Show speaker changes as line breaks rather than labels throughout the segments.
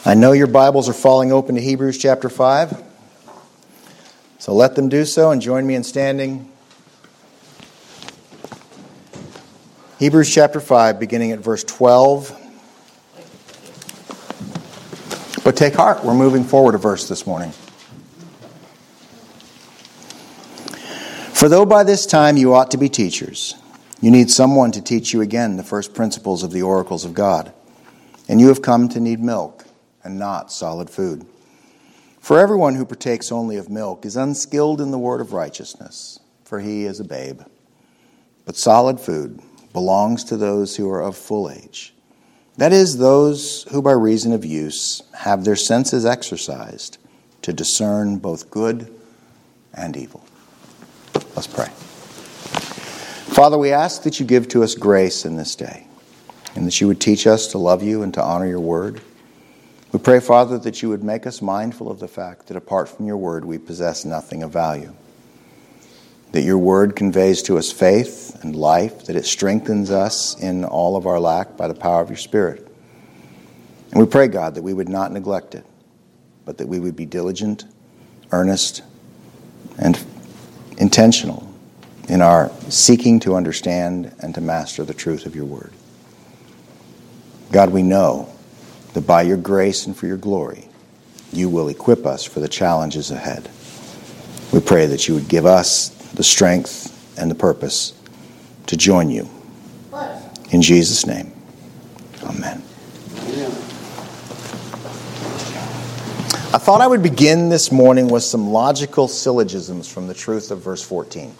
I know your Bibles are falling open to Hebrews chapter 5, so let them do so and join me in standing. Hebrews chapter 5, beginning at verse 12. But take heart, we're moving forward a verse this morning. For though by this time you ought to be teachers, you need someone to teach you again the first principles of the oracles of God, and you have come to need milk and not solid food. For everyone who partakes only of milk is unskilled in the word of righteousness, for he is a babe. But solid food belongs to those who are of full age. That is, those who by reason of use have their senses exercised to discern both good and evil. Let's pray. Father, we ask that you give to us grace in this day, and that you would teach us to love you and to honor your word. We pray, Father, that you would make us mindful of the fact that apart from your word, we possess nothing of value. That your word conveys to us faith and life, that it strengthens us in all of our lack by the power of your Spirit. And we pray, God, that we would not neglect it, but that we would be diligent, earnest, and intentional in our seeking to understand and to master the truth of your word. God, we know that by your grace and for your glory, you will equip us for the challenges ahead. We pray that you would give us the strength and the purpose to join you. In Jesus' name, amen. I thought I would begin this morning with some logical syllogisms from the truth of verse 14.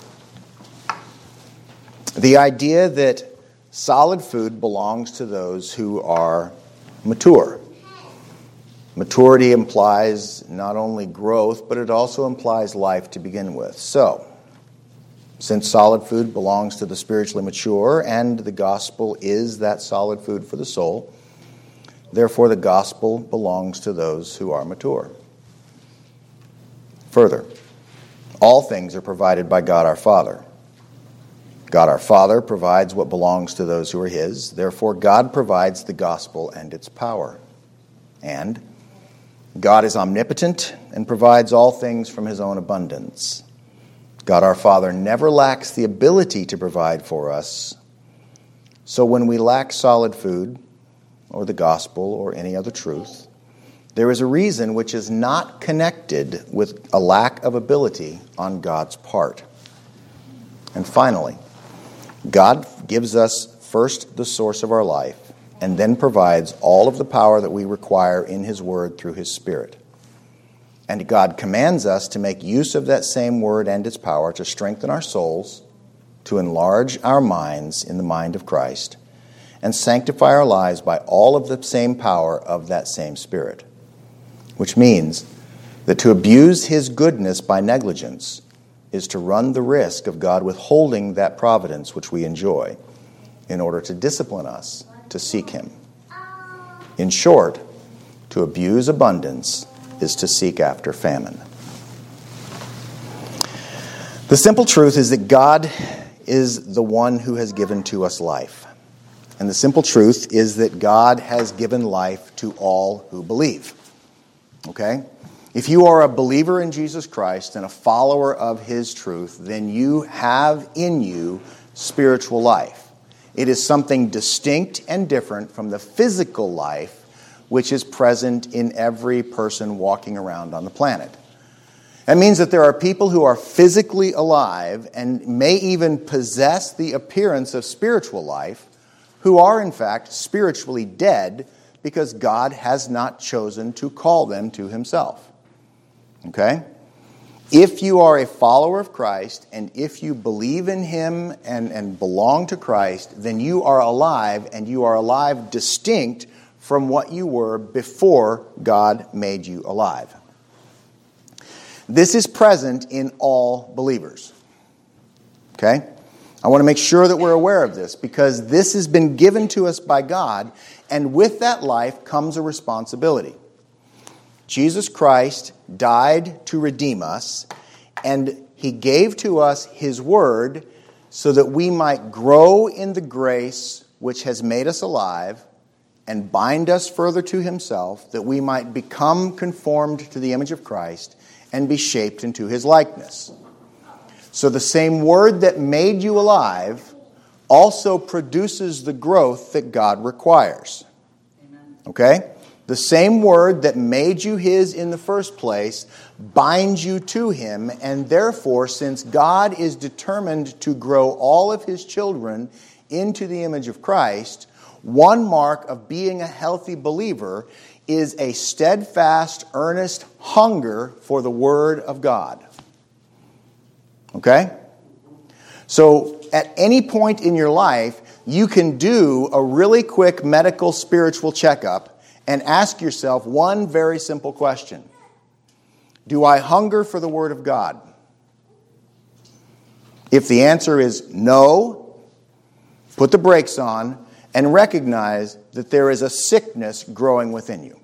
The idea that solid food belongs to those who are mature. Maturity implies not only growth, but it also implies life to begin with. So, since solid food belongs to the spiritually mature and the gospel is that solid food for the soul, therefore the gospel belongs to those who are mature. Further, all things are provided by God our Father. God our Father provides what belongs to those who are his. Therefore, God provides the gospel and its power. And God is omnipotent and provides all things from his own abundance. God our Father never lacks the ability to provide for us. So when we lack solid food, or the gospel, or any other truth, there is a reason which is not connected with a lack of ability on God's part. And finally, God gives us first the source of our life, and then provides all of the power that we require in his word through his Spirit. And God commands us to make use of that same word and its power to strengthen our souls, to enlarge our minds in the mind of Christ, and sanctify our lives by all of the same power of that same Spirit. Which means that to abuse his goodness by negligence is to run the risk of God withholding that providence which we enjoy in order to discipline us to seek him. In short, to abuse abundance is to seek after famine. The simple truth is that God is the one who has given to us life. And the simple truth is that God has given life to all who believe. Okay? If you are a believer in Jesus Christ and a follower of his truth, then you have in you spiritual life. It is something distinct and different from the physical life which is present in every person walking around on the planet. That means that there are people who are physically alive and may even possess the appearance of spiritual life who are in fact spiritually dead because God has not chosen to call them to himself. Okay? If you are a follower of Christ, and if you believe in him and belong to Christ, then you are alive, and you are alive distinct from what you were before God made you alive. This is present in all believers. Okay? I want to make sure that we're aware of this, because this has been given to us by God, and with that life comes a responsibility. Jesus Christ died to redeem us, and he gave to us his word so that we might grow in the grace which has made us alive and bind us further to himself, that we might become conformed to the image of Christ and be shaped into his likeness. So the same word that made you alive also produces the growth that God requires. Okay? The same word that made you his in the first place binds you to him, and therefore, since God is determined to grow all of his children into the image of Christ, one mark of being a healthy believer is a steadfast, earnest hunger for the Word of God. Okay? So, at any point in your life, you can do a really quick medical spiritual checkup and ask yourself one very simple question. Do I hunger for the Word of God? If the answer is no, put the brakes on and recognize that there is a sickness growing within you.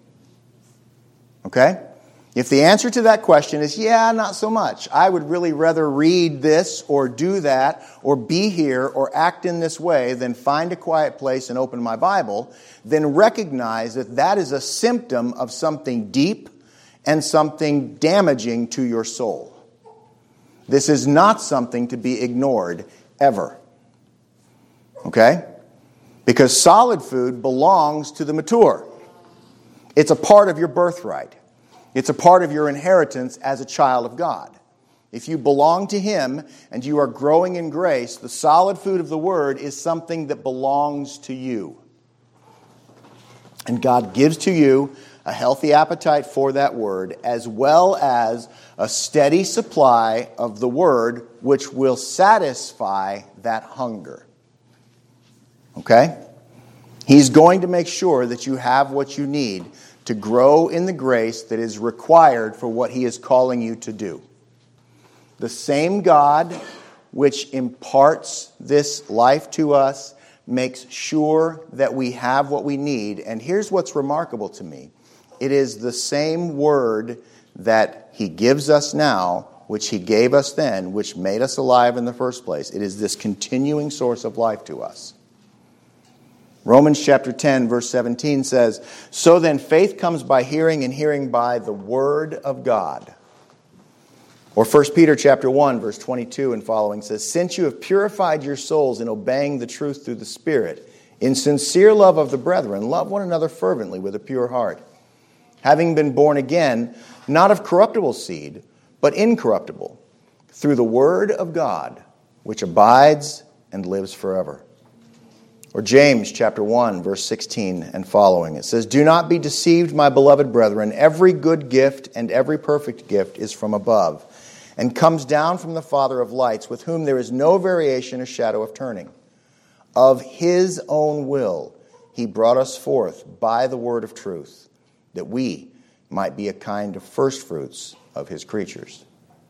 Okay? If the answer to that question is, yeah, not so much. I would really rather read this or do that or be here or act in this way than find a quiet place and open my Bible, then recognize that that is a symptom of something deep and something damaging to your soul. This is not something to be ignored ever. Okay? Because solid food belongs to the mature. It's a part of your birthright. It's a part of your inheritance as a child of God. If you belong to him and you are growing in grace, the solid food of the Word is something that belongs to you. And God gives to you a healthy appetite for that Word, as well as a steady supply of the Word which will satisfy that hunger. Okay? He's going to make sure that you have what you need to grow in the grace that is required for what he is calling you to do. The same God which imparts this life to us makes sure that we have what we need. And here's what's remarkable to me. It is the same Word that he gives us now, which he gave us then, which made us alive in the first place. It is this continuing source of life to us. Romans chapter 10, verse 17 says, "So then faith comes by hearing, and hearing by the Word of God." Or 1 Peter chapter 1, verse 22 and following says, "Since you have purified your souls in obeying the truth through the Spirit, in sincere love of the brethren, love one another fervently with a pure heart, having been born again, not of corruptible seed, but incorruptible, through the Word of God, which abides and lives forever." Or James chapter 1, verse 16 and following. It says, "Do not be deceived, my beloved brethren. Every good gift and every perfect gift is from above, and comes down from the Father of lights, with whom there is no variation or shadow of turning. Of his own will he brought us forth by the word of truth, that we might be a kind of firstfruits of his creatures."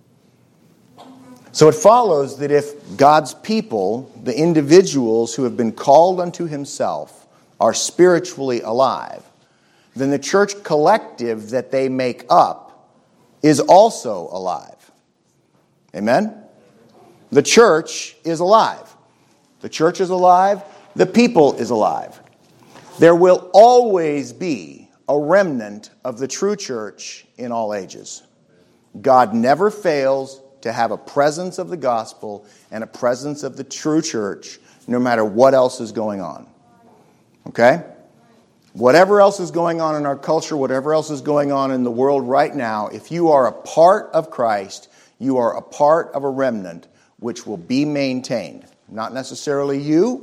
So it follows that if God's people, the individuals who have been called unto himself, are spiritually alive, then the church collective that they make up is also alive. Amen? The church is alive. The church is alive. The people is alive. There will always be a remnant of the true church in all ages. God never fails to have a presence of the gospel and a presence of the true church, no matter what else is going on. Okay? Whatever else is going on in our culture, whatever else is going on in the world right now, if you are a part of Christ, you are a part of a remnant which will be maintained. Not necessarily you.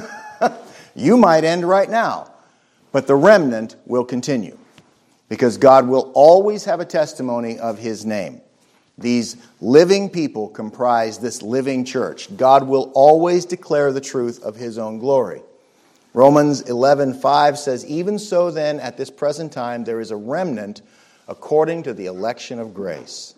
You might end right now. But the remnant will continue. Because God will always have a testimony of his name. These living people comprise this living church. God will always declare the truth of his own glory. Romans 11:5 says, "Even so then, at this present time, there is a remnant according to the election of grace."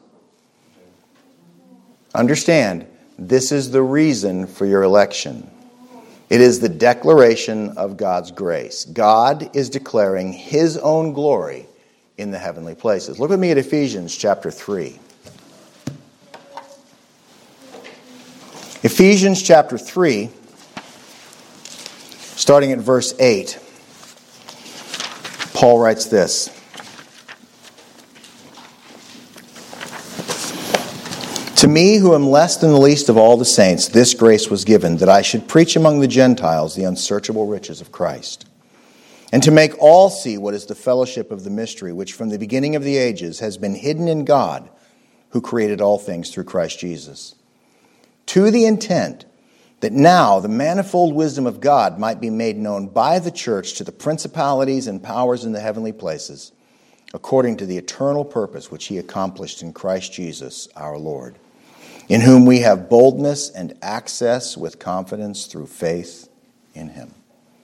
Understand, this is the reason for your election. It is the declaration of God's grace. God is declaring his own glory in the heavenly places. Look with me at Ephesians chapter 3. Ephesians chapter 3, starting at verse 8. Paul writes this. To me, who am less than the least of all the saints, this grace was given, that I should preach among the Gentiles the unsearchable riches of Christ, and to make all see what is the fellowship of the mystery, which from the beginning of the ages has been hidden in God, who created all things through Christ Jesus, to the intent that now the manifold wisdom of God might be made known by the church to the principalities and powers in the heavenly places, according to the eternal purpose which he accomplished in Christ Jesus our Lord, in whom we have boldness and access with confidence through faith in him.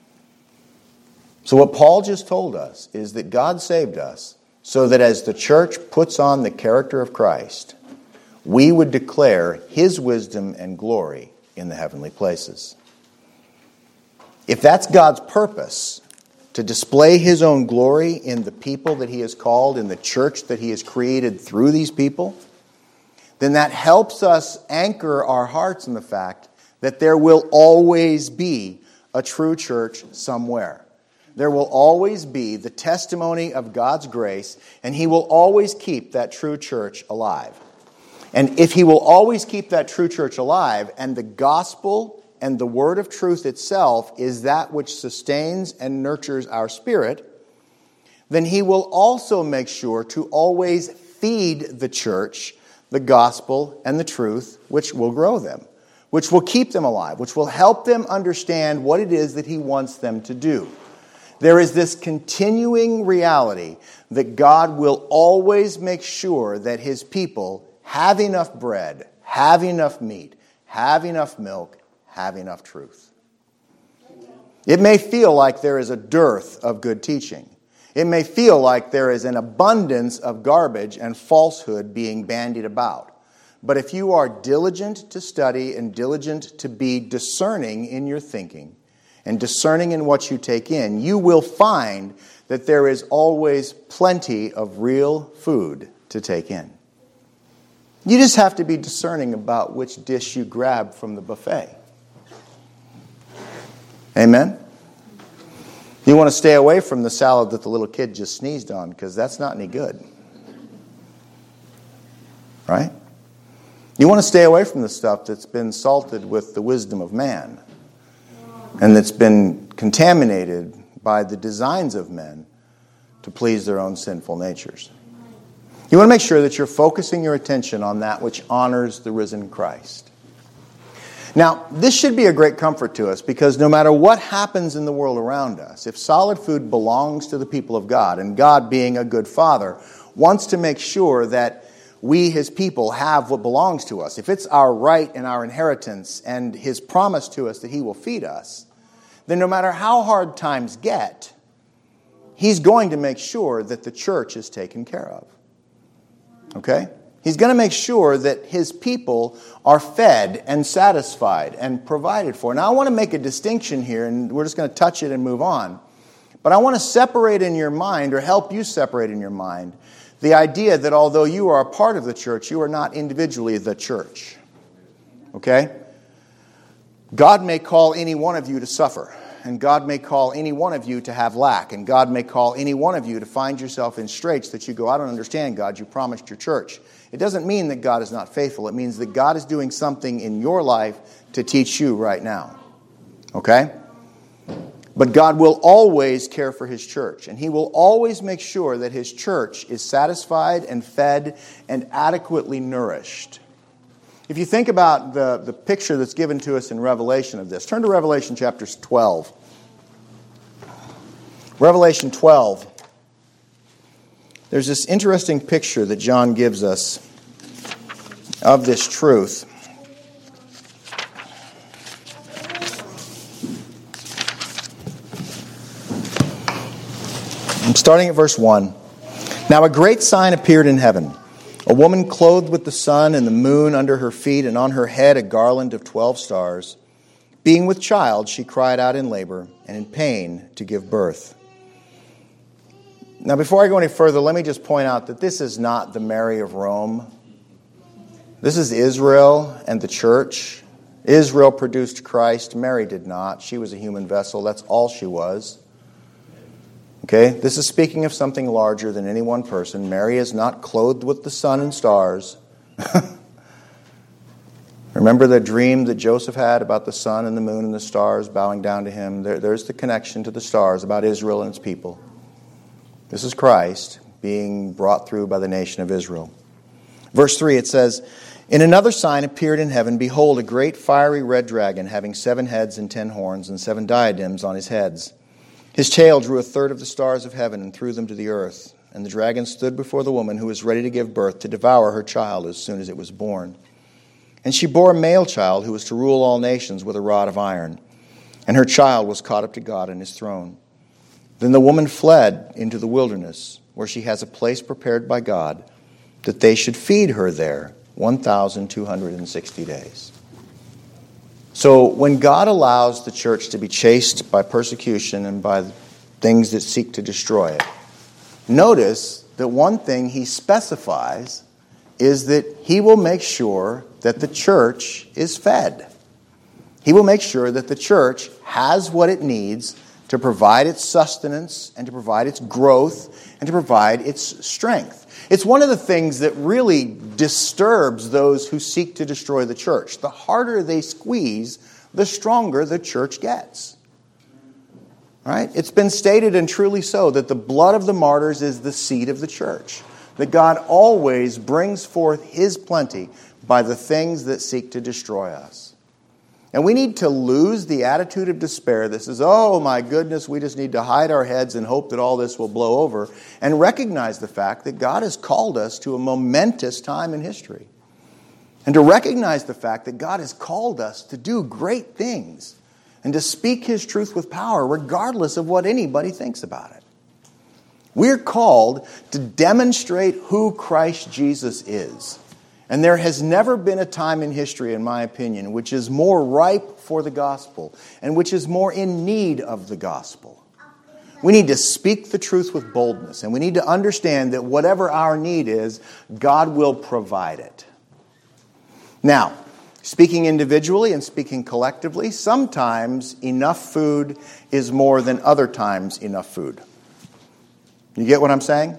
So what Paul just told us is that God saved us so that as the church puts on the character of Christ, we would declare his wisdom and glory in the heavenly places. If that's God's purpose, to display his own glory in the people that he has called, in the church that he has created through these people, then that helps us anchor our hearts in the fact that there will always be a true church somewhere. There will always be the testimony of God's grace, and he will always keep that true church alive. And if he will always keep that true church alive, and the gospel and the word of truth itself is that which sustains and nurtures our spirit, then he will also make sure to always feed the church the gospel and the truth, which will grow them, which will keep them alive, which will help them understand what it is that he wants them to do. There is this continuing reality that God will always make sure that his people have enough bread, have enough meat, have enough milk, have enough truth. It may feel like there is a dearth of good teaching. It may feel like there is an abundance of garbage and falsehood being bandied about. But if you are diligent to study and diligent to be discerning in your thinking and discerning in what you take in, you will find that there is always plenty of real food to take in. You just have to be discerning about which dish you grab from the buffet. Amen? You want to stay away from the salad that the little kid just sneezed on, because that's not any good. Right? You want to stay away from the stuff that's been salted with the wisdom of man and that's been contaminated by the designs of men to please their own sinful natures. You want to make sure that you're focusing your attention on that which honors the risen Christ. Now, this should be a great comfort to us, because no matter what happens in the world around us, if solid food belongs to the people of God, and God, being a good father, wants to make sure that we, his people, have what belongs to us, if it's our right and our inheritance and his promise to us that he will feed us, then no matter how hard times get, he's going to make sure that the church is taken care of. Okay? He's going to make sure that his people are fed and satisfied and provided for. Now, I want to make a distinction here, and we're just going to touch it and move on. But I want to separate in your mind, or help you separate in your mind, the idea that although you are a part of the church, you are not individually the church. Okay? God may call any one of you to suffer. And God may call any one of you to have lack. And God may call any one of you to find yourself in straits that you go, I don't understand, God, you promised your church. It doesn't mean that God is not faithful. It means that God is doing something in your life to teach you right now. Okay? But God will always care for his church. And he will always make sure that his church is satisfied and fed and adequately nourished. If you think about the picture that's given to us in Revelation of this, turn to Revelation chapter 12. Revelation 12. There's this interesting picture that John gives us of this truth. I'm starting at verse 1. Now a great sign appeared in heaven. A woman clothed with the sun and the moon under her feet, and on her head a garland of 12 stars. Being with child, she cried out in labor and in pain to give birth. Now, before I go any further, let me just point out that this is not the Mary of Rome. This is Israel and the church. Israel produced Christ. Mary did not. She was a human vessel. That's all she was. Okay? This is speaking of something larger than any one person. Mary is not clothed with the sun and stars. Remember the dream that Joseph had about the sun and the moon and the stars bowing down to him? There's the connection to the stars about Israel and its people. This is Christ being brought through by the nation of Israel. Verse 3, it says, "In another sign appeared in heaven, behold, a great fiery red dragon, having 7 heads and 10 horns, and 7 diadems on his heads. His tail drew a third of the stars of heaven and threw them to the earth. And the dragon stood before the woman who was ready to give birth to devour her child as soon as it was born. And she bore a male child who was to rule all nations with a rod of iron. And her child was caught up to God and his throne. Then the woman fled into the wilderness, where she has a place prepared by God, that they should feed her there 1,260 days." So when God allows the church to be chased by persecution and by things that seek to destroy it, notice that one thing he specifies is that he will make sure that the church is fed. He will make sure that the church has what it needs to provide its sustenance and to provide its growth and to provide its strength. It's one of the things that really disturbs those who seek to destroy the church. The harder they squeeze, the stronger the church gets. Right? It's been stated, and truly so, that the blood of the martyrs is the seed of the church. That God always brings forth his plenty by the things that seek to destroy us. And we need to lose the attitude of despair that says, oh my goodness, we just need to hide our heads and hope that all this will blow over, and recognize the fact that God has called us to a momentous time in history. And to recognize the fact that God has called us to do great things and to speak his truth with power regardless of what anybody thinks about it. We're called to demonstrate who Christ Jesus is. And there has never been a time in history, in my opinion, which is more ripe for the gospel and which is more in need of the gospel. We need to speak the truth with boldness, and we need to understand that whatever our need is, God will provide it. Now, speaking individually and speaking collectively, sometimes enough food is more than other times enough food. You get what I'm saying?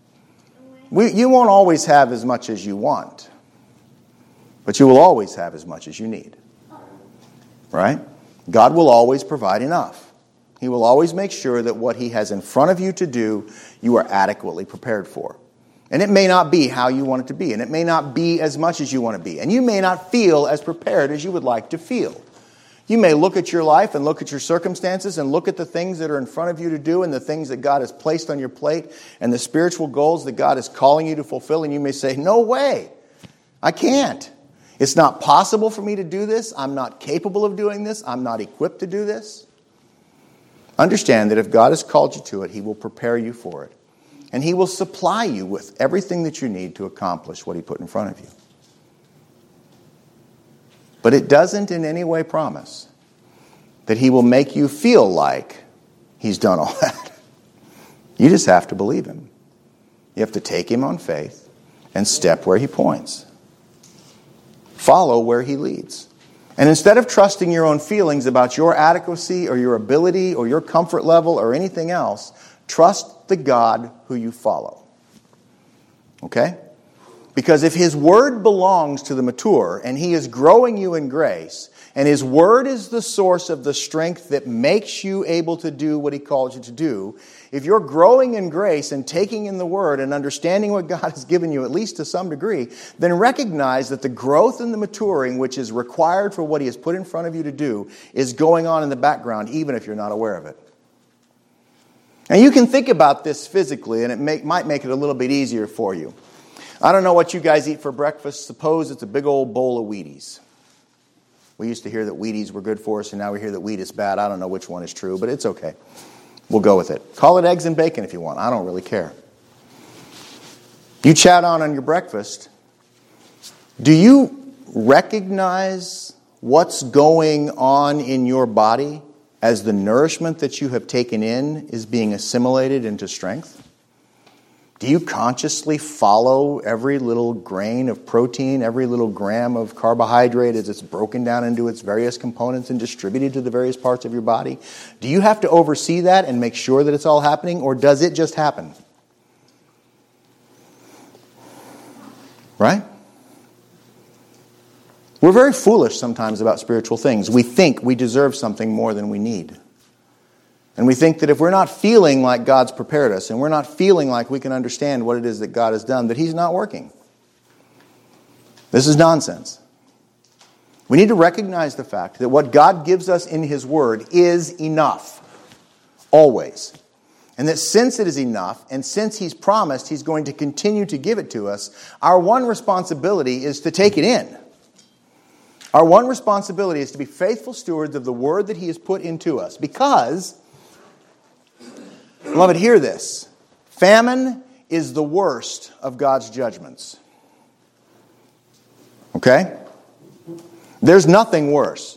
You won't always have as much as you want. But you will always have as much as you need. Right? God will always provide enough. He will always make sure that what he has in front of you to do, you are adequately prepared for. And it may not be how you want it to be. And it may not be as much as you want to be. And you may not feel as prepared as you would like to feel. You may look at your life and look at your circumstances and look at the things that are in front of you to do and the things that God has placed on your plate and the spiritual goals that God is calling you to fulfill. And you may say, no way, I can't. It's not possible for me to do this. I'm not capable of doing this. I'm not equipped to do this. Understand that if God has called you to it, he will prepare you for it. And he will supply you with everything that you need to accomplish what he put in front of you. But it doesn't in any way promise that he will make you feel like he's done all that. You just have to believe him. You have to take him on faith and step where he points. Follow where he leads. And instead of trusting your own feelings about your adequacy or your ability or your comfort level or anything else, trust the God who you follow. Okay? Because if his word belongs to the mature and he is growing you in grace, and his word is the source of the strength that makes you able to do what he called you to do, if you're growing in grace and taking in the word and understanding what God has given you, at least to some degree, then recognize that the growth and the maturing which is required for what he has put in front of you to do is going on in the background, even if you're not aware of it. And you can think about this physically, and it might make it a little bit easier for you. I don't know what you guys eat for breakfast. Suppose it's a big old bowl of Wheaties. We used to hear that Wheaties were good for us, and now we hear that wheat is bad. I don't know which one is true, but it's okay. We'll go with it. Call it eggs and bacon if you want. I don't really care. You chat on your breakfast. Do you recognize what's going on in your body as the nourishment that you have taken in is being assimilated into strength? Do you consciously follow every little grain of protein, every little gram of carbohydrate as it's broken down into its various components and distributed to the various parts of your body? Do you have to oversee that and make sure that it's all happening, or does it just happen? Right? We're very foolish sometimes about spiritual things. We think we deserve something more than we need. And we think that if we're not feeling like God's prepared us, and we're not feeling like we can understand what it is that God has done, that He's not working. This is nonsense. We need to recognize the fact that what God gives us in His Word is enough. Always. And that since it is enough, and since He's promised He's going to continue to give it to us, our one responsibility is to take it in. Our one responsibility is to be faithful stewards of the Word that He has put into us. Because, beloved, hear this. Famine is the worst of God's judgments. Okay? There's nothing worse.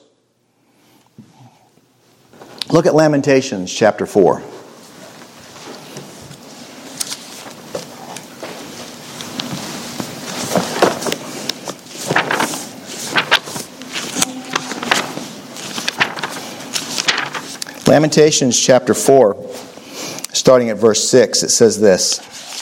Look at Lamentations chapter 4. Lamentations chapter 4, starting at verse 6, it says this.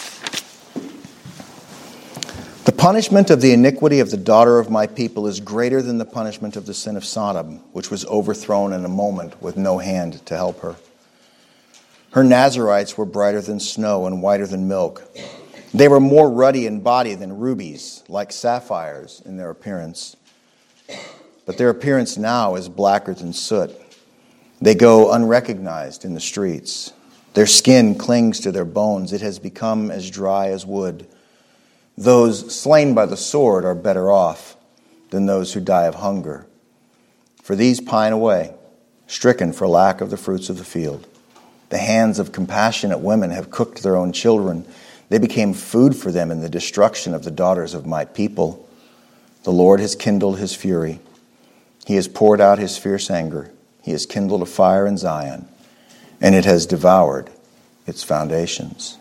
The punishment of the iniquity of the daughter of my people is greater than the punishment of the sin of Sodom, which was overthrown in a moment with no hand to help her. Her Nazarites were brighter than snow and whiter than milk. They were more ruddy in body than rubies, like sapphires in their appearance. But their appearance now is blacker than soot. They go unrecognized in the streets. Their skin clings to their bones. It has become as dry as wood. Those slain by the sword are better off than those who die of hunger. For these pine away, stricken for lack of the fruits of the field. The hands of compassionate women have cooked their own children. They became food for them in the destruction of the daughters of my people. The Lord has kindled His fury. He has poured out His fierce anger. He has kindled a fire in Zion, and it has devoured its foundations.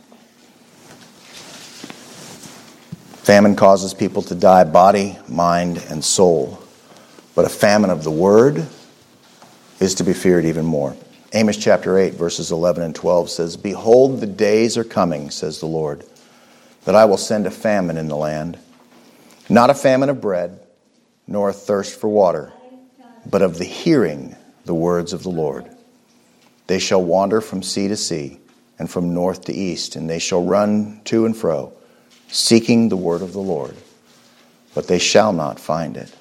Famine causes people to die body, mind, and soul. But a famine of the Word is to be feared even more. Amos chapter 8, verses 11 and 12 says, Behold, the days are coming, says the Lord, that I will send a famine in the land. Not a famine of bread, nor a thirst for water, but of the hearing the words of the Lord. They shall wander from sea to sea, and from north to east, and they shall run to and fro, seeking the word of the Lord, but they shall not find it.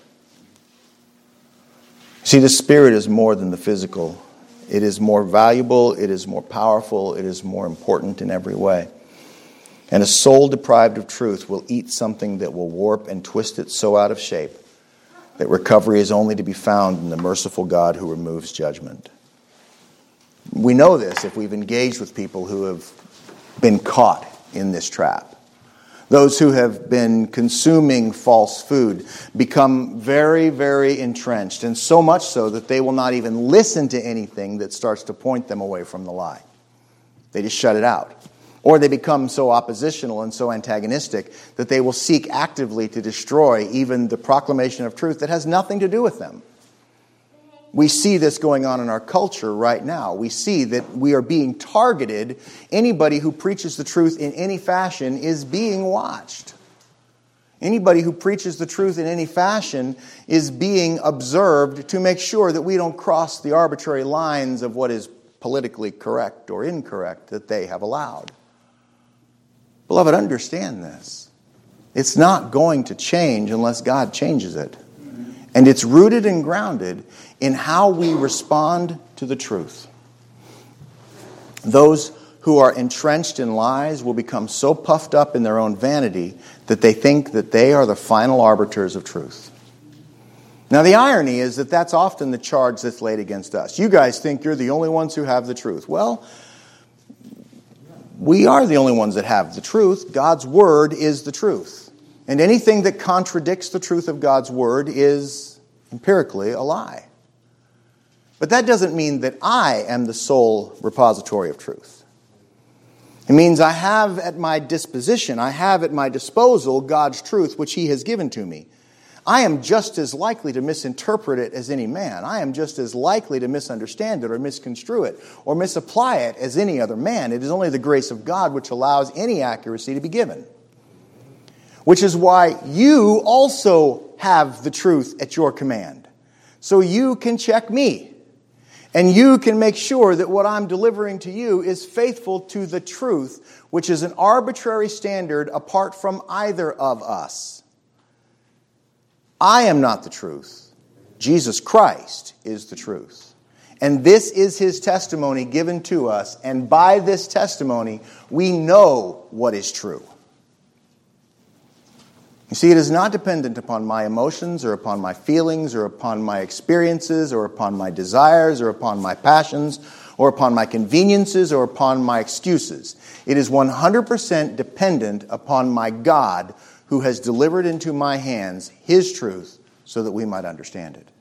See, the Spirit is more than the physical. It is more valuable, it is more powerful, it is more important in every way. And a soul deprived of truth will eat something that will warp and twist it so out of shape that recovery is only to be found in the merciful God who removes judgment. We know this if we've engaged with people who have been caught in this trap. Those who have been consuming false food become very, very entrenched, and so much so that they will not even listen to anything that starts to point them away from the lie. They just shut it out. Or they become so oppositional and so antagonistic that they will seek actively to destroy even the proclamation of truth that has nothing to do with them. We see this going on in our culture right now. We see that we are being targeted. Anybody who preaches the truth in any fashion is being watched. Anybody who preaches the truth in any fashion is being observed to make sure that we don't cross the arbitrary lines of what is politically correct or incorrect that they have allowed. Beloved, understand this. It's not going to change unless God changes it. And it's rooted and grounded in how we respond to the truth. Those who are entrenched in lies will become so puffed up in their own vanity that they think that they are the final arbiters of truth. Now, the irony is that that's often the charge that's laid against us. You guys think you're the only ones who have the truth. Well, we are the only ones that have the truth. God's Word is the truth. And anything that contradicts the truth of God's Word is empirically a lie. But that doesn't mean that I am the sole repository of truth. It means I have at my disposition, I have at my disposal God's truth which He has given to me. I am just as likely to misinterpret it as any man. I am just as likely to misunderstand it or misconstrue it or misapply it as any other man. It is only the grace of God which allows any accuracy to be given. Which is why you also have the truth at your command. So you can check me. And you can make sure that what I'm delivering to you is faithful to the truth, which is an arbitrary standard apart from either of us. I am not the truth. Jesus Christ is the truth. And this is His testimony given to us. And by this testimony, we know what is true. You see, it is not dependent upon my emotions or upon my feelings or upon my experiences or upon my desires or upon my passions or upon my conveniences or upon my excuses. It is 100% dependent upon my God, who has delivered into my hands His truth so that we might understand it.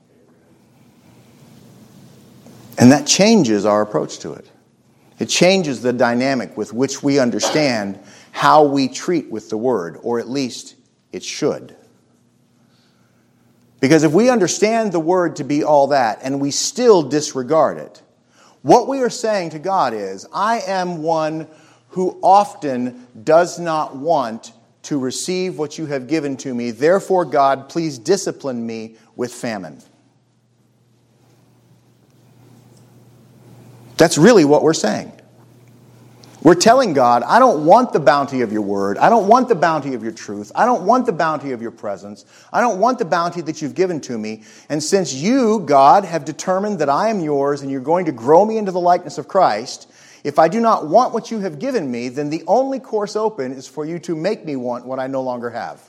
And that changes our approach to it. It changes the dynamic with which we understand how we treat with the Word, or at least it should. Because if we understand the Word to be all that and we still disregard it, what we are saying to God is, I am one who often does not want to receive what you have given to me. Therefore, God, please discipline me with famine. That's really what we're saying. We're telling God, I don't want the bounty of your word. I don't want the bounty of your truth. I don't want the bounty of your presence. I don't want the bounty that you've given to me. And since you, God, have determined that I am yours and you're going to grow me into the likeness of Christ, if I do not want what you have given me, then the only course open is for you to make me want what I no longer have.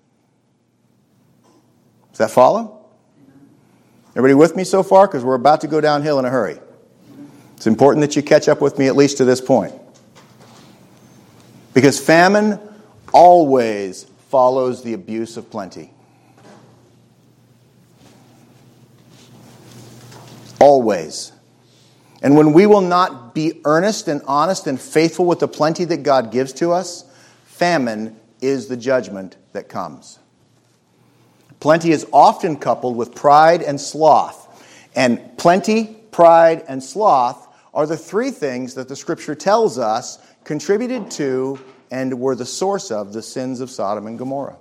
Does that follow? Everybody with me so far? Because we're about to go downhill in a hurry. It's important that you catch up with me at least to this point. Because famine always follows the abuse of plenty. Always. And when we will not be earnest and honest and faithful with the plenty that God gives to us, famine is the judgment that comes. Plenty is often coupled with pride and sloth. And plenty, pride, and sloth are the three things that the Scripture tells us contributed to and were the source of the sins of Sodom and Gomorrah.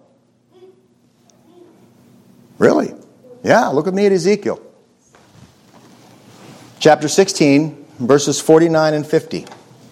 Really? Yeah, look with me at Ezekiel. Chapter 16, verses 49 and 50.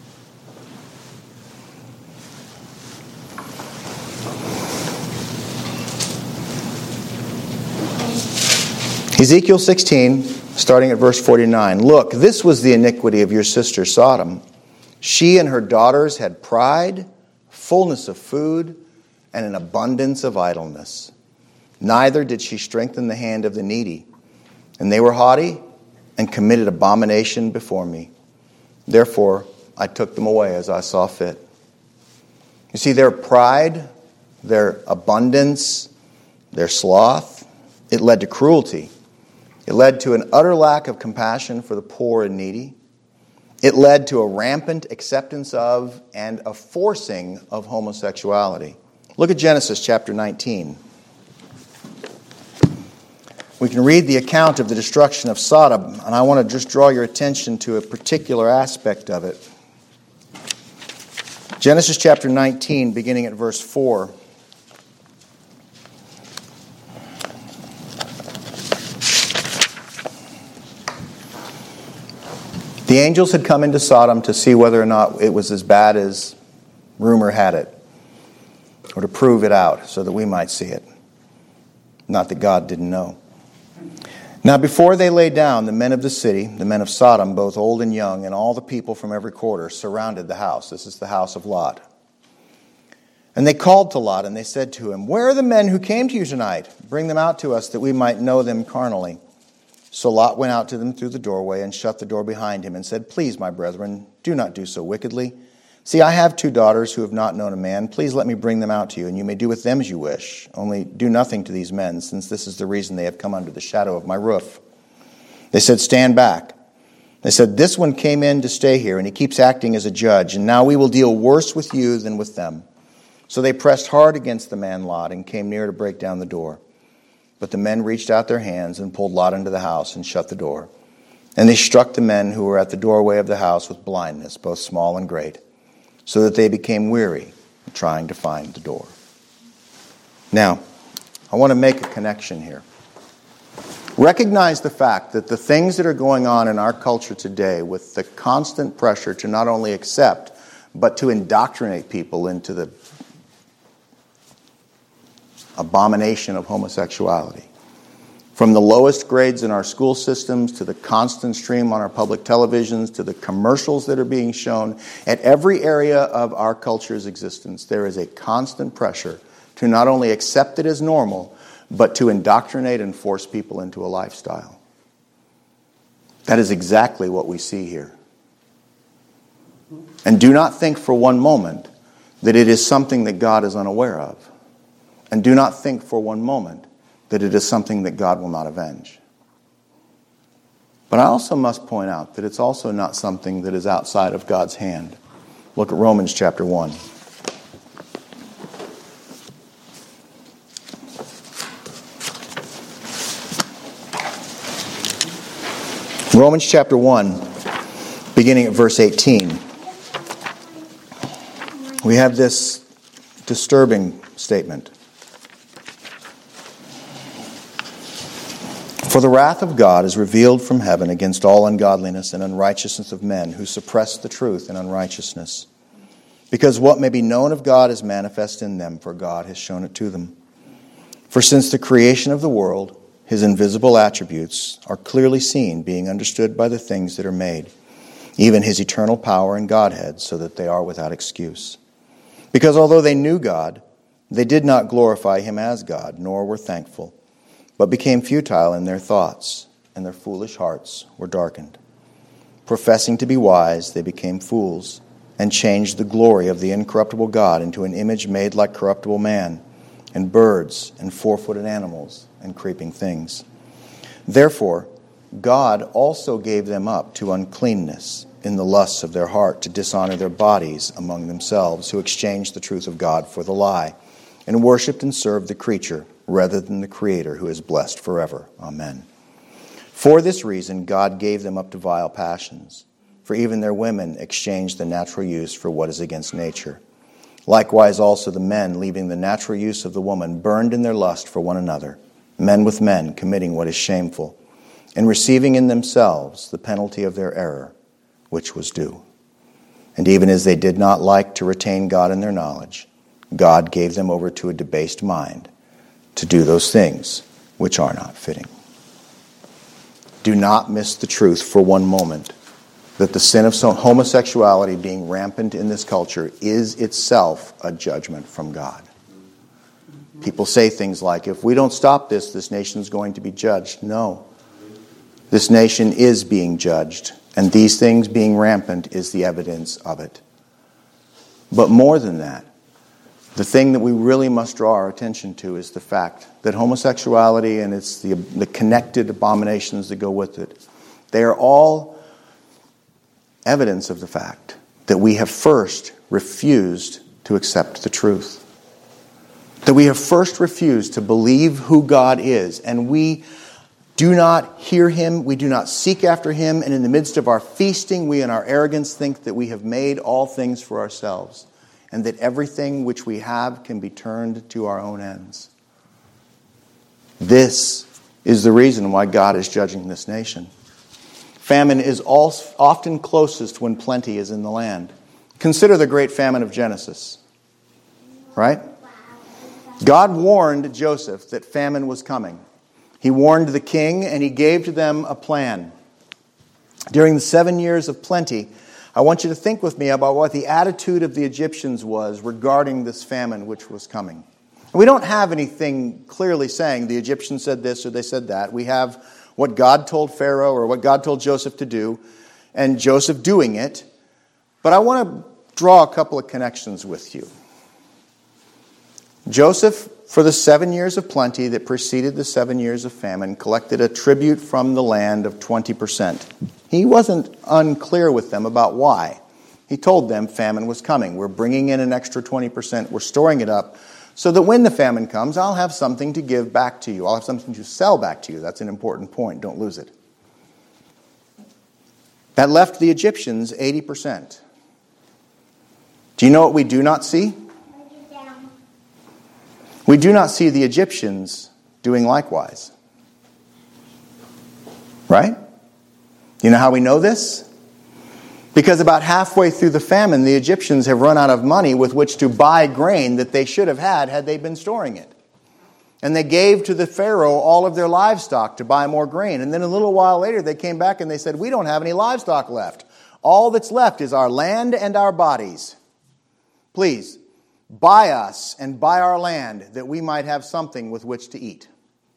Ezekiel 16, starting at verse 49. Look, this was the iniquity of your sister Sodom. She and her daughters had pride, fullness of food, and an abundance of idleness. Neither did she strengthen the hand of the needy. And they were haughty and committed abomination before me. Therefore, I took them away as I saw fit. You see, their pride, their abundance, their sloth, it led to cruelty. It led to an utter lack of compassion for the poor and needy. It led to a rampant acceptance of and a forcing of homosexuality. Look at Genesis chapter 19. We can read the account of the destruction of Sodom, and I want to just draw your attention to a particular aspect of it. Genesis chapter 19, beginning at verse 4. The angels had come into Sodom to see whether or not it was as bad as rumor had it, or to prove it out so that we might see it. Not that God didn't know. Now before they lay down, the men of the city, the men of Sodom, both old and young, and all the people from every quarter surrounded the house. This is the house of Lot. And they called to Lot, and they said to him, "Where are the men who came to you tonight? Bring them out to us, that we might know them carnally." So Lot went out to them through the doorway and shut the door behind him and said, "Please, my brethren, do not do so wickedly. See, I have 2 daughters who have not known a man. Please let me bring them out to you, and you may do with them as you wish. Only do nothing to these men, since this is the reason they have come under the shadow of my roof." They said, "Stand back." They said, "This one came in to stay here, and he keeps acting as a judge, and now we will deal worse with you than with them." So they pressed hard against the man Lot and came near to break down the door. But the men reached out their hands and pulled Lot into the house and shut the door. And they struck the men who were at the doorway of the house with blindness, both small and great, so that they became weary trying to find the door. Now, I want to make a connection here. Recognize the fact that the things that are going on in our culture today with the constant pressure to not only accept, but to indoctrinate people into the abomination of homosexuality. From the lowest grades in our school systems to the constant stream on our public televisions to the commercials that are being shown, at every area of our culture's existence, there is a constant pressure to not only accept it as normal, but to indoctrinate and force people into a lifestyle. That is exactly what we see here. And do not think for one moment that it is something that God is unaware of. And do not think for one moment that it is something that God will not avenge. But I also must point out that it's also not something that is outside of God's hand. Look at Romans chapter 1. Romans chapter 1, beginning at verse 18. We have this disturbing statement. "For the wrath of God is revealed from heaven against all ungodliness and unrighteousness of men who suppress the truth in unrighteousness. Because what may be known of God is manifest in them, for God has shown it to them. For since the creation of the world, His invisible attributes are clearly seen, being understood by the things that are made, even His eternal power and Godhead, so that they are without excuse. Because although they knew God, they did not glorify Him as God, nor were thankful, but became futile in their thoughts, and their foolish hearts were darkened. Professing to be wise, they became fools, and changed the glory of the incorruptible God into an image made like corruptible man, and birds, and four-footed animals, and creeping things. Therefore, God also gave them up to uncleanness in the lusts of their heart, to dishonor their bodies among themselves, who exchanged the truth of God for the lie, and worshipped and served the creature rather than the Creator, who is blessed forever. Amen. For this reason, God gave them up to vile passions, for even their women exchanged the natural use for what is against nature. Likewise also the men, leaving the natural use of the woman, burned in their lust for one another, men with men, committing what is shameful, and receiving in themselves the penalty of their error, which was due. And even as they did not like to retain God in their knowledge, God gave them over to a debased mind, to do those things which are not fitting." Do not miss the truth for one moment that the sin of homosexuality being rampant in this culture is itself a judgment from God. People say things like, if we don't stop this, this nation's going to be judged. No. This nation is being judged, and these things being rampant is the evidence of it. But more than that, the thing that we really must draw our attention to is the fact that homosexuality and it's the connected abominations that go with it, they are all evidence of the fact that we have first refused to accept the truth. That we have first refused to believe who God is, and we do not hear Him, we do not seek after Him, and in the midst of our feasting, we in our arrogance think that we have made all things for ourselves, and that everything which we have can be turned to our own ends. This is the reason why God is judging this nation. Famine is often closest when plenty is in the land. Consider the great famine of Genesis. Right? God warned Joseph that famine was coming. He warned the king and He gave to them a plan. During the 7 years of plenty, I want you to think with me about what the attitude of the Egyptians was regarding this famine which was coming. We don't have anything clearly saying the Egyptians said this or they said that. We have what God told Pharaoh or what God told Joseph to do, and Joseph doing it. But I want to draw a couple of connections with you. Joseph, for the 7 years of plenty that preceded the 7 years of famine, collected a tribute from the land of 20%. He wasn't unclear with them about why. He told them famine was coming. We're bringing in an extra 20%. We're storing it up so that when the famine comes, I'll have something to give back to you. I'll have something to sell back to you. That's an important point. Don't lose it. That left the Egyptians 80%. Do you know what we do not see? We do not see the Egyptians doing likewise. Right? You know how we know this? Because about halfway through the famine, the Egyptians have run out of money with which to buy grain that they should have had they been storing it. And they gave to the Pharaoh all of their livestock to buy more grain. And then a little while later, they came back and they said, we don't have any livestock left. All that's left is our land and our bodies. Please, buy us and buy our land that we might have something with which to eat.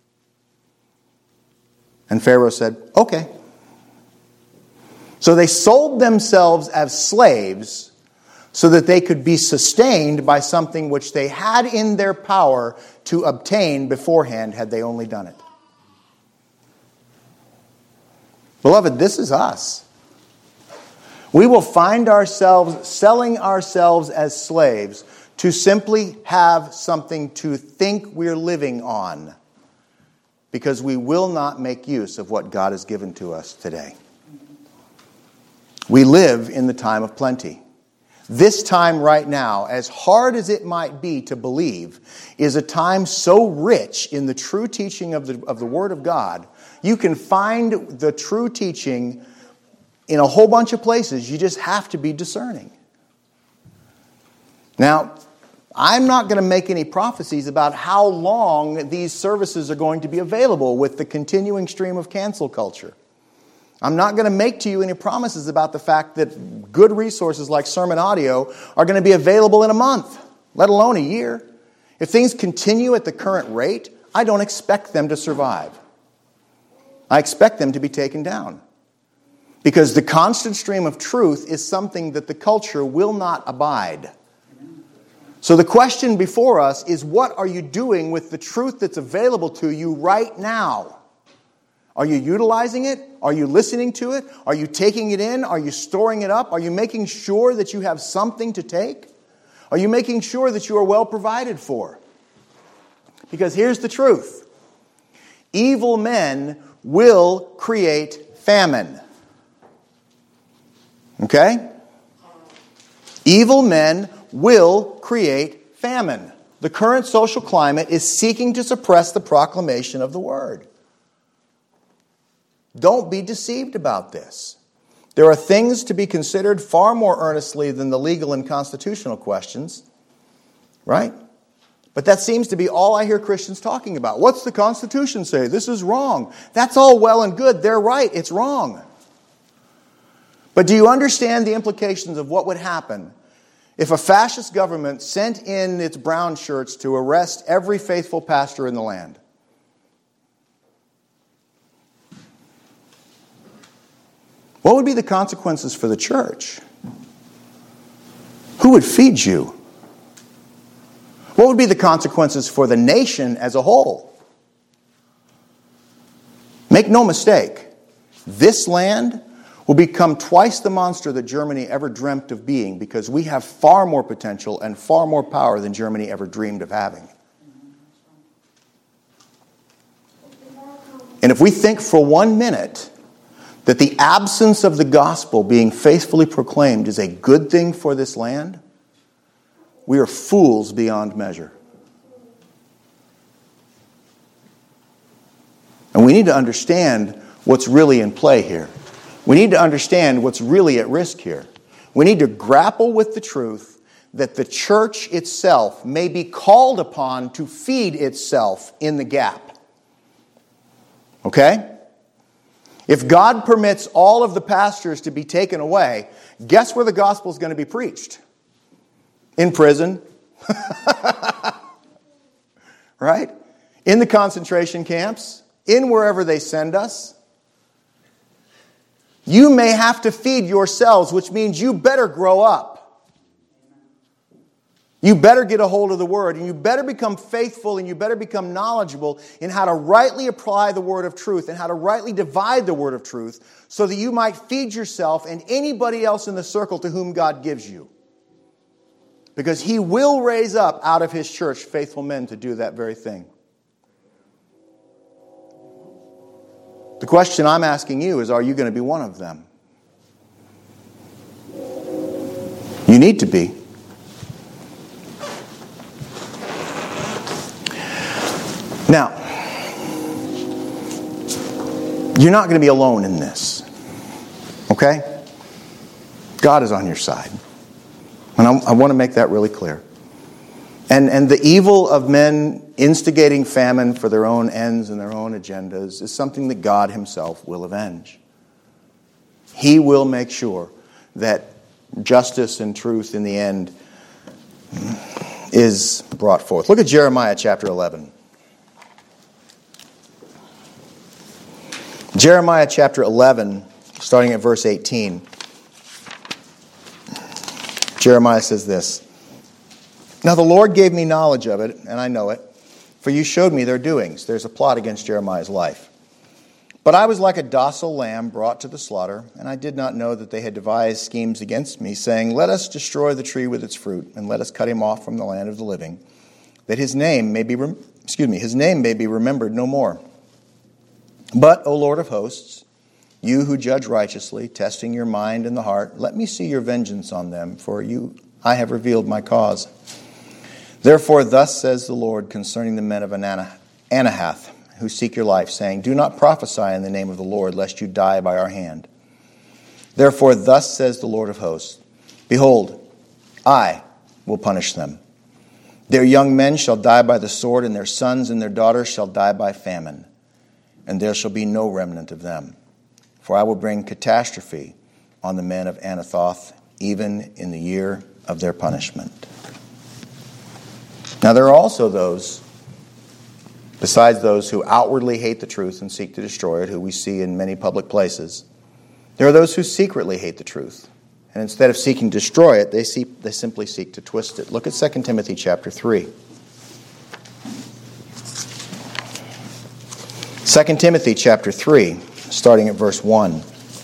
And Pharaoh said, okay. So they sold themselves as slaves so that they could be sustained by something which they had in their power to obtain beforehand had they only done it. Beloved, this is us. We will find ourselves selling ourselves as slaves to simply have something to think we're living on, because we will not make use of what God has given to us today. We live in the time of plenty. This time right now, as hard as it might be to believe, is a time so rich in the true teaching of the Word of God. You can find the true teaching in a whole bunch of places. You just have to be discerning. Now, I'm not going to make any prophecies about how long these services are going to be available with the continuing stream of cancel culture. I'm not going to make to you any promises about the fact that good resources like sermon audio are going to be available in a month, let alone a year. If things continue at the current rate, I don't expect them to survive. I expect them to be taken down. Because the constant stream of truth is something that the culture will not abide. So the question before us is, what are you doing with the truth that's available to you right now? Are you utilizing it? Are you listening to it? Are you taking it in? Are you storing it up? Are you making sure that you have something to take? Are you making sure that you are well provided for? Because here's the truth. Evil men will create famine. Okay? Evil men will create famine. The current social climate is seeking to suppress the proclamation of the Word. Don't be deceived about this. There are things to be considered far more earnestly than the legal and constitutional questions, right? But that seems to be all I hear Christians talking about. What's the Constitution say? This is wrong. That's all well and good. They're right. It's wrong. But do you understand the implications of what would happen if a fascist government sent in its brown shirts to arrest every faithful pastor in the land? What would be the consequences for the church? Who would feed you? What would be the consequences for the nation as a whole? Make no mistake, this land will become twice the monster that Germany ever dreamt of being, because we have far more potential and far more power than Germany ever dreamed of having. And if we think for 1 minute that the absence of the gospel being faithfully proclaimed is a good thing for this land, we are fools beyond measure. And we need to understand what's really in play here. We need to understand what's really at risk here. We need to grapple with the truth that the church itself may be called upon to feed itself in the gap. Okay? If God permits all of the pastors to be taken away, guess where the gospel is going to be preached? In prison. Right? In the concentration camps. In wherever they send us. You may have to feed yourselves, which means you better grow up. You better get a hold of the Word, and you better become faithful, and you better become knowledgeable in how to rightly apply the Word of truth and how to rightly divide the Word of truth so that you might feed yourself and anybody else in the circle to whom God gives you. Because He will raise up out of His church faithful men to do that very thing. The question I'm asking you is, are you going to be one of them? You need to be. Now, you're not going to be alone in this. Okay? God is on your side. And I want to make that really clear. And the evil of men instigating famine for their own ends and their own agendas is something that God Himself will avenge. He will make sure that justice and truth in the end is brought forth. Look at Jeremiah chapter 11. Jeremiah chapter 11, starting at verse 18. Jeremiah says this. Now the Lord gave me knowledge of it, and I know it, for you showed me their doings. There's a plot against Jeremiah's life. But I was like a docile lamb brought to the slaughter, and I did not know that they had devised schemes against me, saying, let us destroy the tree with its fruit, and let us cut him off from the land of the living, that his name may be remembered no more. But, O Lord of hosts, you who judge righteously, testing your mind and the heart, let me see your vengeance on them, for I have revealed my cause. Therefore, thus says the Lord concerning the men of Anahath, who seek your life, saying, do not prophesy in the name of the Lord, lest you die by our hand. Therefore, thus says the Lord of hosts, behold, I will punish them. Their young men shall die by the sword, and their sons and their daughters shall die by famine. And there shall be no remnant of them. For I will bring catastrophe on the men of Anathoth, even in the year of their punishment. Now there are also those, besides those who outwardly hate the truth and seek to destroy it, who we see in many public places, there are those who secretly hate the truth. And instead of seeking to destroy it, they simply seek to twist it. Look at 2 Timothy chapter 3. 2 Timothy chapter 3, starting at verse 1.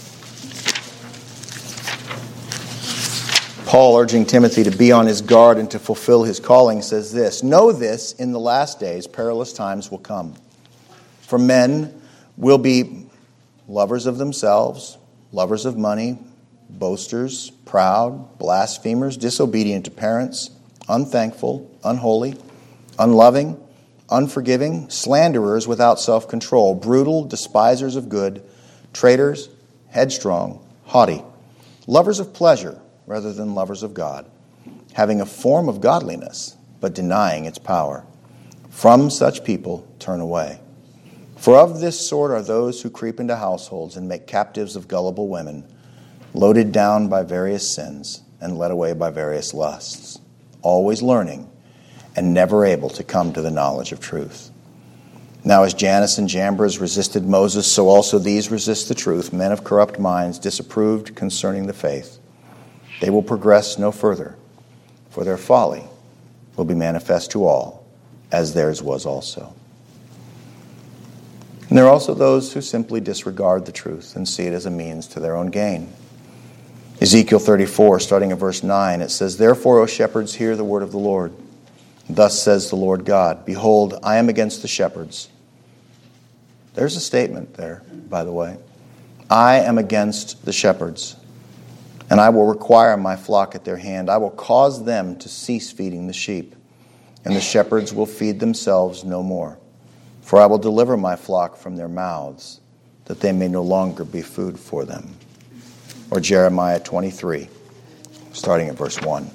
Paul, urging Timothy to be on his guard and to fulfill his calling, says this, know this, in the last days perilous times will come. For men will be lovers of themselves, lovers of money, boasters, proud, blasphemers, disobedient to parents, unthankful, unholy, unloving, unforgiving, slanderers without self-control, brutal, despisers of good, traitors, headstrong, haughty, lovers of pleasure rather than lovers of God, having a form of godliness, but denying its power. From such people turn away. For of this sort are those who creep into households and make captives of gullible women, loaded down by various sins and led away by various lusts, always learning and never able to come to the knowledge of truth. Now as Jannes and Jambres resisted Moses, so also these resist the truth, men of corrupt minds, disapproved concerning the faith. They will progress no further, for their folly will be manifest to all, as theirs was also. And there are also those who simply disregard the truth and see it as a means to their own gain. Ezekiel 34, starting at verse 9, it says, therefore, O shepherds, hear the word of the Lord. Thus says the Lord God, behold, I am against the shepherds. There's a statement there, by the way. I am against the shepherds, and I will require my flock at their hand. I will cause them to cease feeding the sheep, and the shepherds will feed themselves no more. For I will deliver my flock from their mouths, that they may no longer be food for them. Or Jeremiah 23, starting at verse 1.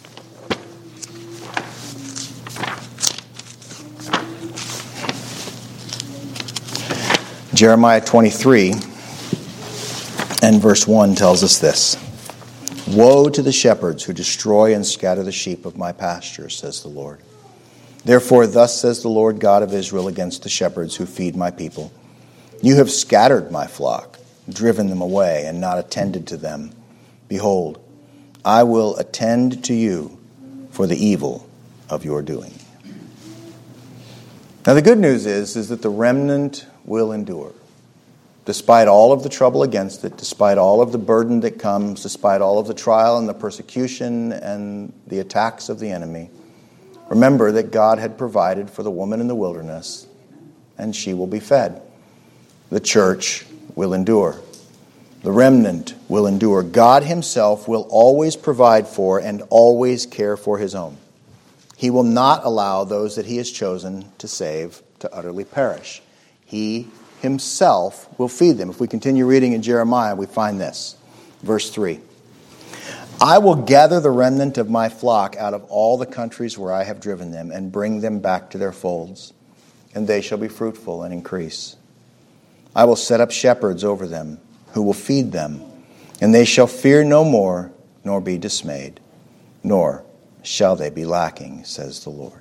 Jeremiah 23 and verse 1 tells us this. Woe to the shepherds who destroy and scatter the sheep of my pasture, says the Lord. Therefore, thus says the Lord God of Israel against the shepherds who feed my people. You have scattered my flock, driven them away, and not attended to them. Behold, I will attend to you for the evil of your doing. Now the good news is that the remnant will endure. Despite all of the trouble against it, despite all of the burden that comes, despite all of the trial and the persecution and the attacks of the enemy, remember that God had provided for the woman in the wilderness, and she will be fed. The church will endure. The remnant will endure. God himself will always provide for and always care for his own. He will not allow those that he has chosen to save to utterly perish. He himself will feed them. If we continue reading in Jeremiah, we find this. Verse 3. I will gather the remnant of my flock out of all the countries where I have driven them and bring them back to their folds, and they shall be fruitful and increase. I will set up shepherds over them who will feed them, and they shall fear no more, nor be dismayed, nor shall they be lacking, says the Lord.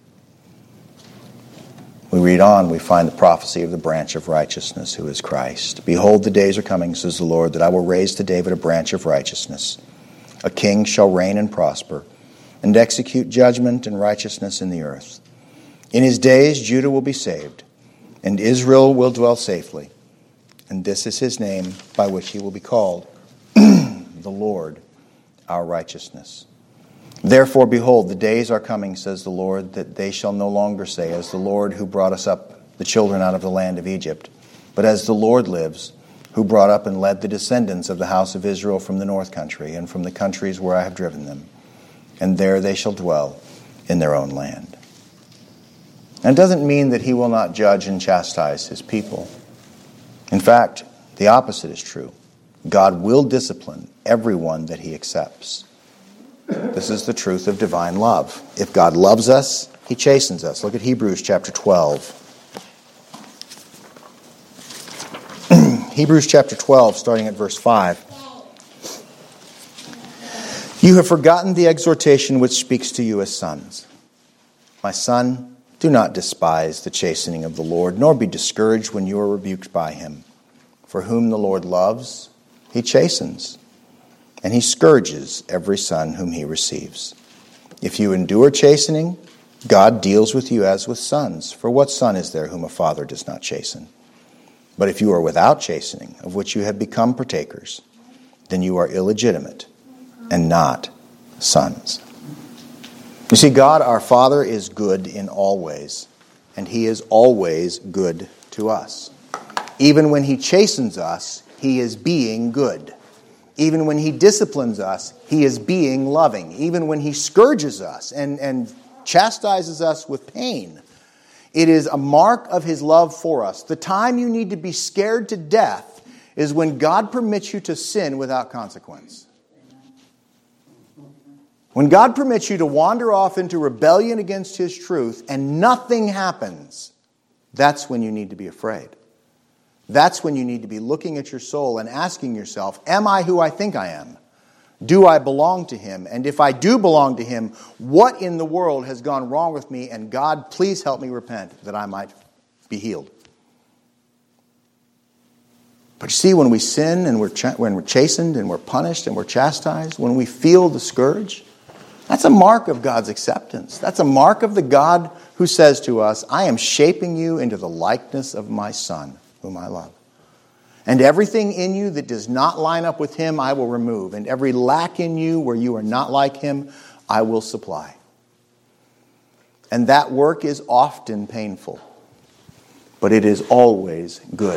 We read on, we find the prophecy of the branch of righteousness, who is Christ. Behold, the days are coming, says the Lord, that I will raise to David a branch of righteousness. A king shall reign and prosper, and execute judgment and righteousness in the earth. In his days Judah will be saved, and Israel will dwell safely. And this is his name by which he will be called, the Lord, our righteousness. Therefore, behold, the days are coming, says the Lord, that they shall no longer say, as the Lord who brought us up, the children out of the land of Egypt, but as the Lord lives, who brought up and led the descendants of the house of Israel from the north country and from the countries where I have driven them. And there they shall dwell in their own land. And it doesn't mean that he will not judge and chastise his people. In fact, the opposite is true. God will discipline everyone that he accepts. This is the truth of divine love. If God loves us, he chastens us. Look at Hebrews chapter 12. Hebrews chapter 12, starting at verse 5. You have forgotten the exhortation which speaks to you as sons. My son, do not despise the chastening of the Lord, nor be discouraged when you are rebuked by him. For whom the Lord loves, he chastens, and he scourges every son whom he receives. If you endure chastening, God deals with you as with sons. For what son is there whom a father does not chasten? But if you are without chastening, of which you have become partakers, then you are illegitimate and not sons. You see, God our Father is good in all ways, and he is always good to us. Even when he chastens us, he is being good. Even when he disciplines us, he is being loving. Even when he scourges us and chastises us with pain, it is a mark of his love for us. The time you need to be scared to death is when God permits you to sin without consequence. When God permits you to wander off into rebellion against his truth and nothing happens, that's when you need to be afraid. That's when you need to be looking at your soul and asking yourself, am I who I think I am? Do I belong to him? And if I do belong to him, what in the world has gone wrong with me? And God, please help me repent that I might be healed. But you see, when we sin and when we're chastened and we're punished and we're chastised, when we feel the scourge, that's a mark of God's acceptance. That's a mark of the God who says to us, I am shaping you into the likeness of my Son, whom I love. And everything in you that does not line up with him, I will remove. And every lack in you where you are not like him, I will supply. And that work is often painful, but it is always good.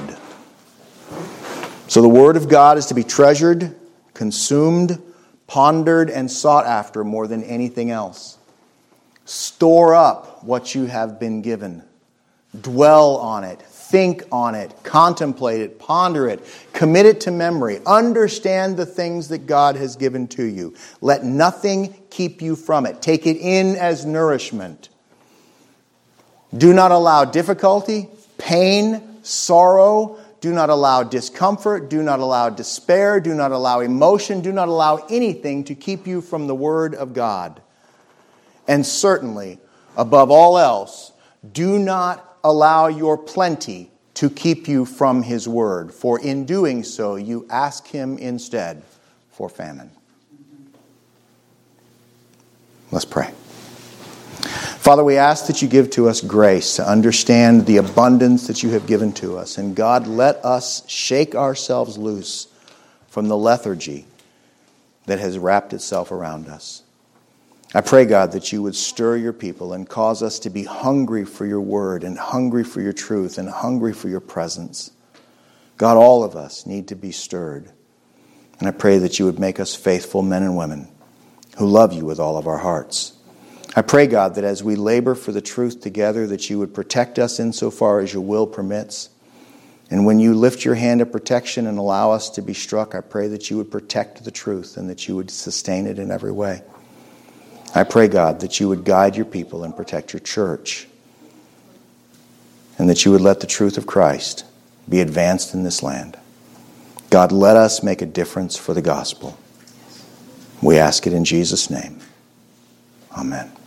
So the Word of God is to be treasured, consumed, pondered, and sought after more than anything else. Store up what you have been given. Dwell on it. Think on it, contemplate it, ponder it, commit it to memory. Understand the things that God has given to you. Let nothing keep you from it. Take it in as nourishment. Do not allow difficulty, pain, sorrow. Do not allow discomfort. Do not allow despair. Do not allow emotion. Do not allow anything to keep you from the Word of God. And certainly, above all else, do not allow your plenty to keep you from his word, for in doing so you ask him instead for famine. Let's pray. Father, we ask that you give to us grace to understand the abundance that you have given to us. And God, let us shake ourselves loose from the lethargy that has wrapped itself around us. I pray, God, that you would stir your people and cause us to be hungry for your word and hungry for your truth and hungry for your presence. God, all of us need to be stirred. And I pray that you would make us faithful men and women who love you with all of our hearts. I pray, God, that as we labor for the truth together, that you would protect us insofar as your will permits. And when you lift your hand of protection and allow us to be struck, I pray that you would protect the truth and that you would sustain it in every way. I pray, God, that you would guide your people and protect your church, and that you would let the truth of Christ be advanced in this land. God, let us make a difference for the gospel. We ask it in Jesus' name. Amen.